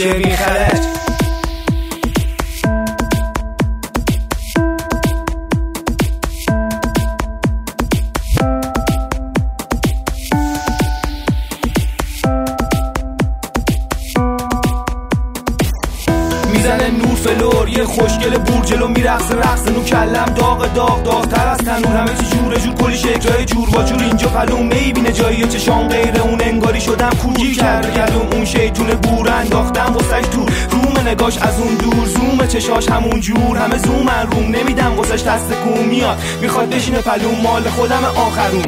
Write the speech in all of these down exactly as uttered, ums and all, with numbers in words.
میشه بی خرج. میزنه نور فلور یه خوشگل بور جلو میرقص رقص نو کلم داغ داغ داغتر از تنور، همه چی جوره جور کلی شکلای جور با جور اینجا پلوم میبینه جایی چشام غیر اون انگاری شدم کورگی کرده گلوم اون شیطون بور انداختم واسش دور روم نگاش از اون دور زوم چشاش همون جور همه زومن روم نمیدم واسش دست کوم میاد میخواد بشینه پلوم مال خودم آخرون.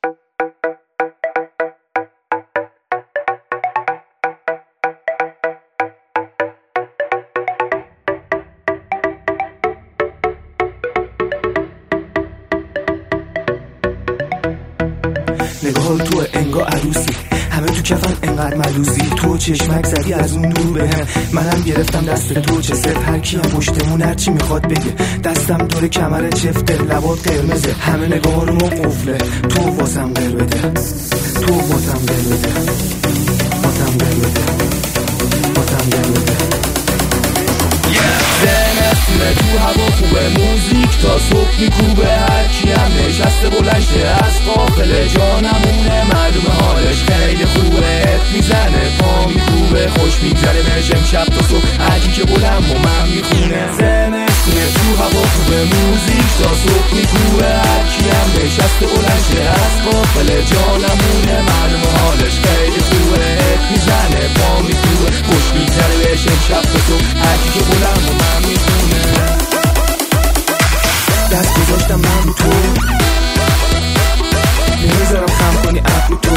نگاه تو انگار عروسی همه تو کفن انقدر ملوزی تو چشمک زدی از اون دور بهم منم گرفتم دست تو چه سر هر کیم پشتمون هرچی میخواد بگه دستم دور کمر چفته لبات قرمزه همه نگاه رو ما قفله تو واسم قر بده تو واسم قر بده واسم قر بده واسم قر بده زنسونه تو هوا خوبه موزیک تا صبح میکوبه هرکی هم نشسته بلنشه از قافل جانمونه معلومه حالش خیلی خوبه میزنه پا میکوبه خوش میگذره بهش امشب تا صبح هرکی که بلند و من میخونه زنسونه تو هوا خوبه موزیک تا صبح میکوبه هرکی هم نشسته بلنشه از قافل جانمونه معلومه حالش خیلی خوبه میزنه پا میکوبه خوش میگذره بهش امشب تا صبح هرکی که بلند و من میخونه دست گذاشتم من رو تو نمیذارم خم کنی ابرو تو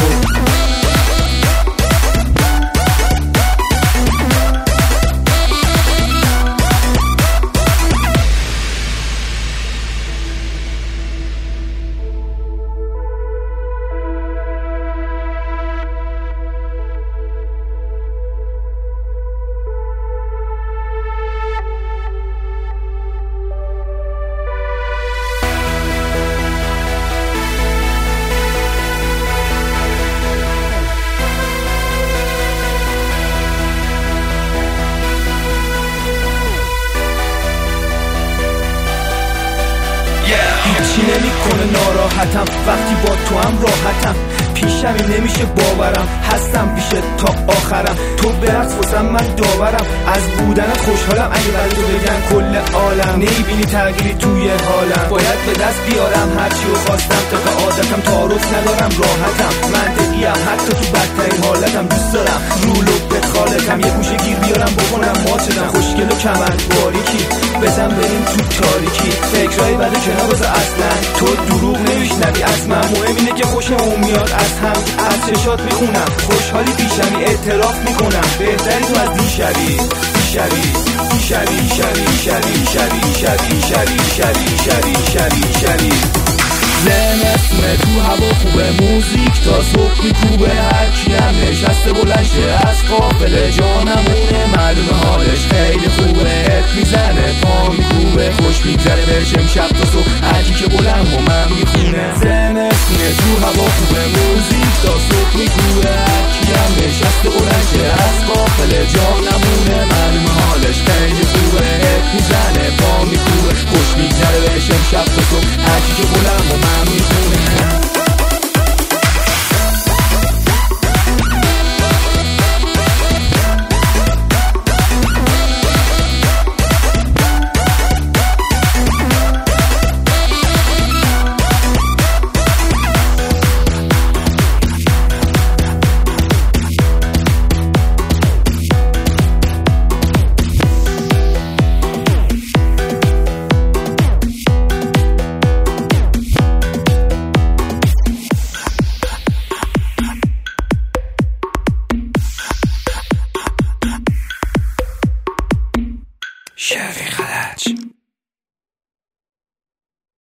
هیچی نمی کنه ناراحتم وقتی با تو هم راحتم پیشمی نمیشه باورم هستم پیشت تا آخرم تو برقص واسم من داورم از بودنت خوشحالم اگه برای تو بگن کل عالم نمیبینی تغییری توی حالم باید به دست بیارم هرچی رو خواستم طبق عادتم تعارف ندارم راحتم منطقیم حتی تو بدترین حالتم دوست دارم رو لبت خالتم یه گوشه گیر بیارم بکنم ماتدم خوشگل و کمر باریکی بزن بریم تو تاریکی فکرهای بد کنار بذار اصلا تو دروغ نمیشنوی از من مهم اینه که خوشمون میاد از هم از چشات میخونم خوشحالی پیشمی اعتراف میکنم بهتری تو از دیشبی دیشبی دیشبی شبی شبی شبی شبی شبی شبی شبی شبی شبی زنسونه تو هوا خوبه موزیک تا صبح میکوبه هرکی هم نشسته بلنشه از قافل جانمونه